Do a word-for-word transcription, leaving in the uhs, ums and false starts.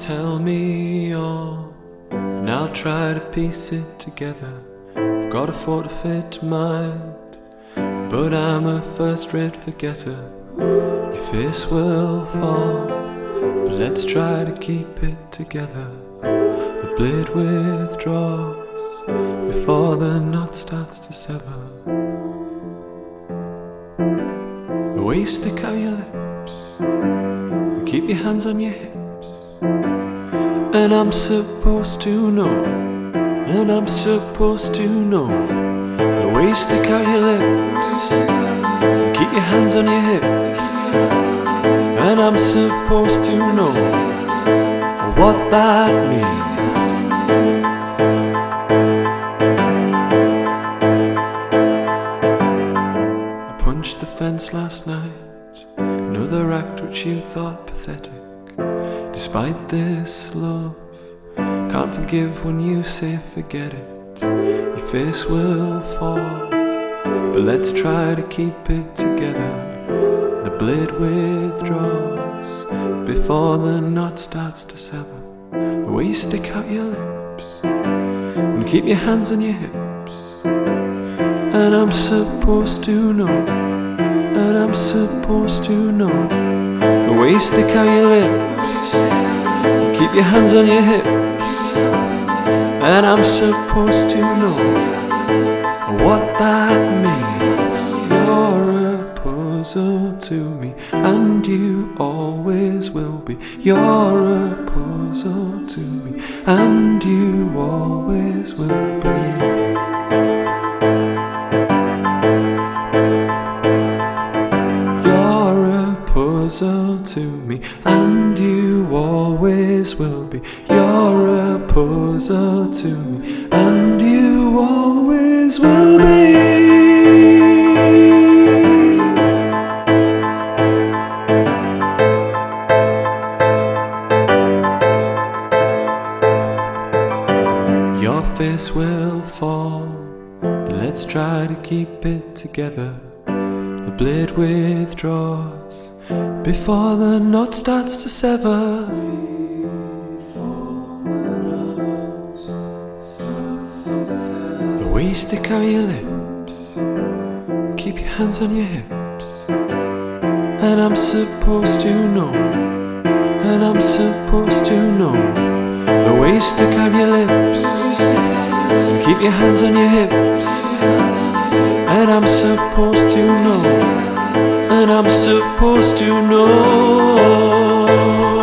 tell me all, and I'll try to piece it together. I've got a fortified mind, but I'm a first-rate forgetter. Your face will fall, but let's try to keep it together. The blade withdraws before the knot starts to sever. The way you stick out your lips and keep your hands on your hips, and I'm supposed to know, and I'm supposed to know. The way you stick out your lips and keep your hands on your hips, and I'm supposed to know what that means. I punched the fence last night, another act which you thought pathetic. Despite this love, can't forgive when you say forget it. Your face will fall, but let's try to keep it together. The blade withdraws before the knot starts to sever. The way you stick out your lips and keep your hands on your hips, and I'm supposed to know, and I'm supposed to know. The way you stick out your lips and keep your hands on your hips, and I'm supposed to know what that means. You're a puzzle to me, and you always will be. You're a puzzle to me, and you always will be. You're a puzzle to me, and you always will be. You're a puzzle to me, and you always will be. Your face will fall, but let's try to keep it together. The blade withdraws before the knot starts to sever. The way you stick out your lips, keep your hands on your hips, and I'm supposed to know, and I'm supposed to know. The way you stick out your lips and keep your hands on your hips, and I'm supposed to know, and I'm supposed to know.